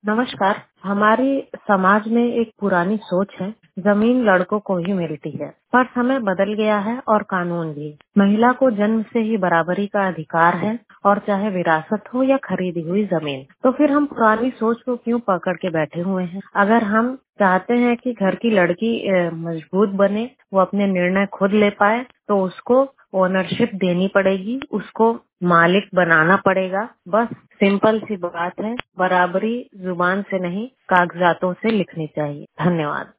नमस्कार। हमारे समाज में एक पुरानी सोच है, जमीन लड़कों को ही मिलती है, पर समय बदल गया है और कानून भी। महिला को जन्म से ही बराबरी का अधिकार है, और चाहे विरासत हो या खरीदी हुई जमीन। तो फिर हम पुरानी सोच को क्यों पकड़ के बैठे हुए हैं? अगर हम चाहते हैं कि घर की लड़की मजबूत बने, वो अपने निर्णय खुद ले पाए, तो उसको ओनरशिप देनी पड़ेगी, उसको मालिक बनाना पड़ेगा। बस सिंपल सी बात है, बराबरी जुबान से नहीं कागजातों से लिखनी चाहिए। धन्यवाद।